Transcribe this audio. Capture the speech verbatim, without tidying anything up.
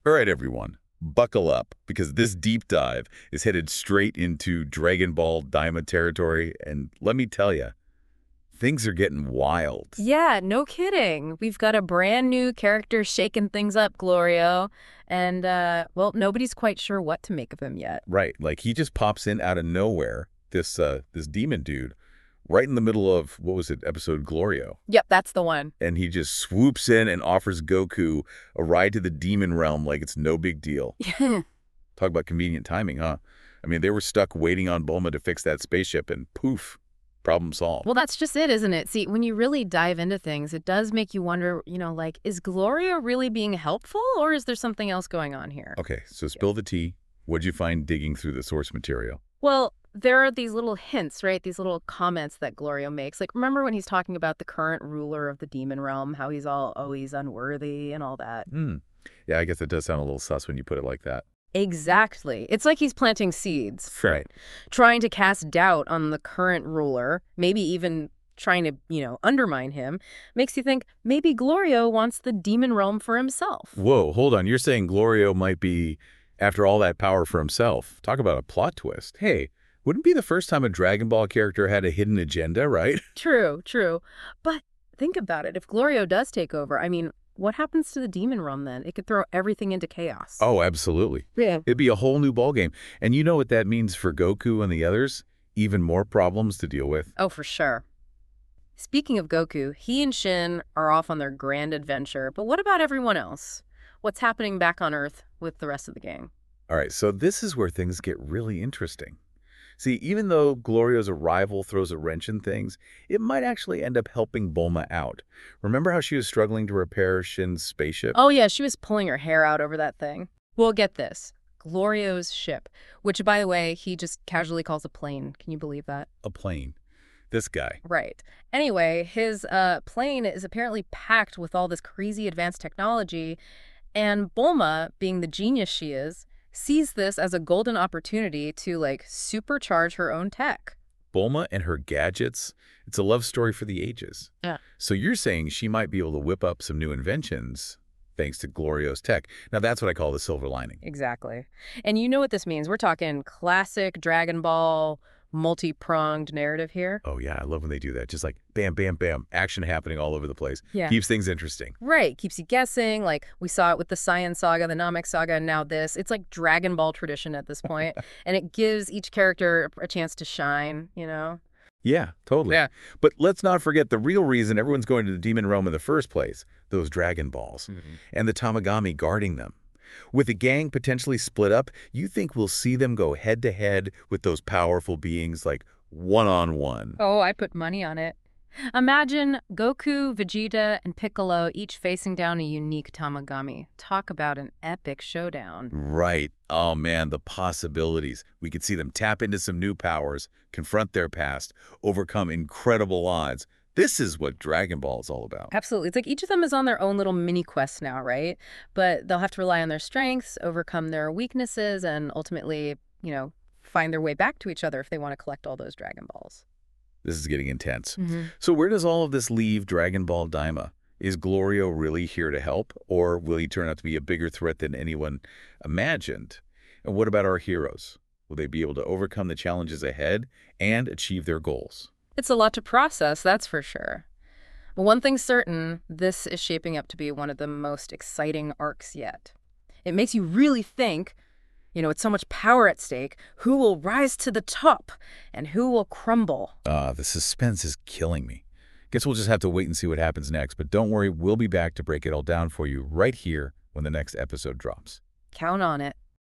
All right, everyone, buckle up, because this deep dive is headed straight into Dragon Ball Daima territory, and let me tell you, things are getting wild. Yeah, no kidding. We've got a brand new character shaking things up, Glorio. And, uh, well, nobody's quite sure what to make of him yet. Right, like he just pops in out of nowhere, this uh, this demon dude, right in the middle of, what was it, episode Glorio. Yep, that's the one. And he just swoops in and offers Goku a ride to the demon realm like it's no big deal. Talk about convenient timing, huh? I mean, they were stuck waiting on Bulma to fix that spaceship, and poof, problem solved. Well, that's just it, isn't it? See, when you really dive into things, it does make you wonder, you know, like, is Glorio really being helpful, or is there something else going on here? Okay, so spill the tea. What'd you find digging through the source material? Well, there are these little hints, right? These little comments that Glorio makes. Like, remember when he's talking about the current ruler of the demon realm, how he's all, oh, he's unworthy and all that? Hmm. Yeah, I guess it does sound a little sus when you put it like that. Exactly. It's like he's planting seeds. Right. Trying to cast doubt on the current ruler, maybe even trying to, you know, undermine him, makes you think maybe Glorio wants the demon realm for himself. Whoa, hold on. You're saying Glorio might be after all that power for himself. Talk about a plot twist. Hey, wouldn't be the first time a Dragon Ball character had a hidden agenda, right? True, true. But think about it. If Glorio does take over, I mean, what happens to the demon realm then? It could throw everything into chaos. Oh, absolutely. Yeah. It'd be a whole new ballgame. And you know what that means for Goku and the others? Even more problems to deal with. Oh, for sure. Speaking of Goku, he and Shin are off on their grand adventure. But what about everyone else? What's happening back on Earth with the rest of the gang? All right, so this is where things get really interesting. See, even though Glorio's arrival throws a wrench in things, it might actually end up helping Bulma out. Remember how she was struggling to repair Shin's spaceship? Oh, yeah, she was pulling her hair out over that thing. Well, get this. Glorio's ship, which, by the way, he just casually calls a plane. Can you believe that? A plane. This guy. Right. Anyway, his uh, plane is apparently packed with all this crazy advanced technology, and Bulma, being the genius she is, sees this as a golden opportunity to, like, supercharge her own tech. Bulma and her gadgets, it's a love story for the ages. Yeah. So you're saying she might be able to whip up some new inventions thanks to Glorio's tech. Now that's what I call the silver lining. Exactly. And you know what this means. We're talking classic Dragon Ball, multi-pronged narrative here. Oh, yeah, I love when they do that. Just like bam, bam, bam, action happening all over the place. Yeah. Keeps things interesting. Right. Keeps you guessing. Like, we saw it with the Saiyan Saga, the Namek Saga, and now this. It's like Dragon Ball tradition at this point. And it gives each character a chance to shine, you know? Yeah, totally. Yeah. But let's not forget the real reason everyone's going to the demon realm in the first place, those Dragon Balls, Mm-hmm. and the Tamagami guarding them. With the gang potentially split up, you think we'll see them go head-to-head with those powerful beings, like one-on-one? Oh, I put money on it. Imagine Goku, Vegeta, and Piccolo each facing down a unique Tamagami. Talk about an epic showdown. Right. Oh, man, the possibilities. We could see them tap into some new powers, confront their past, overcome incredible odds. This is what Dragon Ball is all about. Absolutely. It's like each of them is on their own little mini quest now, right? But they'll have to rely on their strengths, overcome their weaknesses, and ultimately, you know, find their way back to each other if they want to collect all those Dragon Balls. This is getting intense. Mm-hmm. So where does all of this leave Dragon Ball Daima? Is Glorio really here to help, or will he turn out to be a bigger threat than anyone imagined? And what about our heroes? Will they be able to overcome the challenges ahead and achieve their goals? It's a lot to process, that's for sure. But one thing's certain, this is shaping up to be one of the most exciting arcs yet. It makes you really think, you know, with so much power at stake, who will rise to the top and who will crumble? Ah, the suspense is killing me. Guess we'll just have to wait and see what happens next. But don't worry, we'll be back to break it all down for you right here when the next episode drops. Count on it.